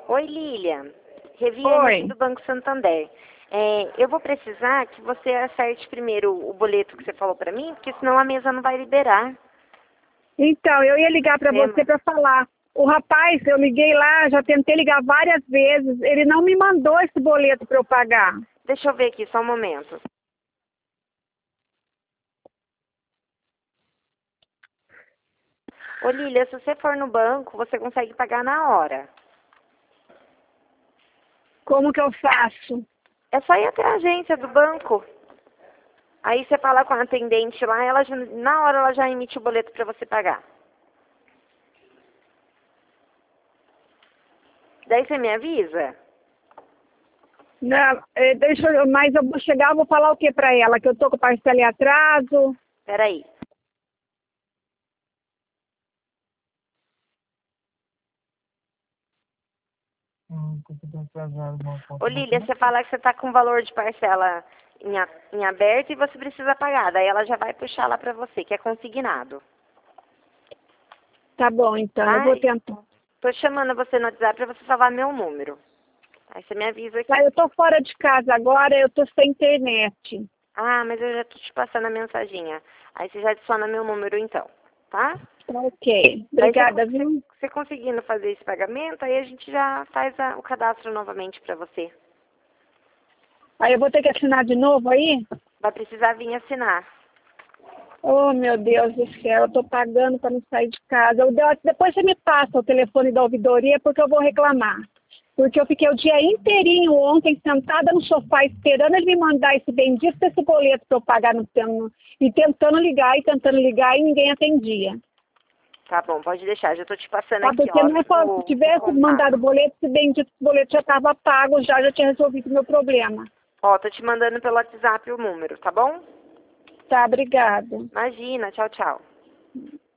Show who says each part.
Speaker 1: Oi, Lilian. Reviane aqui
Speaker 2: Oi.
Speaker 1: do Banco Santander. Eu vou precisar que você acerte primeiro o boleto que você falou pra mim, porque senão a mesa não vai liberar
Speaker 2: Então, eu ia
Speaker 1: o
Speaker 2: ligar para você
Speaker 1: sistema.
Speaker 2: para falar. O rapaz, eu liguei lá, já tentei ligar várias vezes, ele não me mandou esse boleto para eu pagar.
Speaker 1: Deixa eu ver aqui, só um momento. Ô, Lilian, se você for no banco, você consegue pagar na hora.
Speaker 2: Como que eu faço?
Speaker 1: É só ir até a agência do banco. Aí você fala com a atendente lá, na hora ela já emite o boleto pra você pagar. Daí você me avisa?
Speaker 2: Não, mas eu vou chegar, eu vou falar o que para ela? Que eu tô com parcela em atraso?
Speaker 1: Peraí. Ô, Lília, você fala que você tá com valor de parcela em aberto e você precisa pagar. Daí ela já vai puxar lá pra você, que é consignado.
Speaker 2: Tá bom, então, eu
Speaker 1: Tá?
Speaker 2: vou tentar.
Speaker 1: Tô chamando você no WhatsApp pra você salvar meu número. Aí você me avisa aqui.
Speaker 2: Tá, eu tô fora de casa agora, eu tô sem internet.
Speaker 1: Ah, mas eu já tô te passando a mensaginha. Aí você já adiciona meu número então, tá?
Speaker 2: Tá ok.
Speaker 1: Daí
Speaker 2: Obrigada, viu?
Speaker 1: você conseguindo fazer esse pagamento, aí a gente já faz o cadastro novamente pra você.
Speaker 2: Aí eu vou ter que assinar de novo aí?
Speaker 1: Vai precisar vir assinar.
Speaker 2: Oh, meu Deus do céu, eu tô pagando para não sair de casa. Depois você me passa o telefone da ouvidoria porque eu vou reclamar. Porque eu fiquei o dia inteirinho ontem sentada no sofá esperando ele me mandar esse bendito desse boleto para eu pagar e tentando ligar e ninguém atendia.
Speaker 1: Tá bom, pode deixar. Já tô te passando
Speaker 2: Tá?
Speaker 1: aqui,
Speaker 2: Porque
Speaker 1: ó,
Speaker 2: não é só, se
Speaker 1: o
Speaker 2: tivesse mandado o
Speaker 1: contato.
Speaker 2: boleto, esse bendito boleto já estava pago, já tinha resolvido o meu problema.
Speaker 1: Ó, tô te mandando pelo WhatsApp o número, tá bom?
Speaker 2: Tá, obrigada.
Speaker 1: Imagina, tchau, tchau.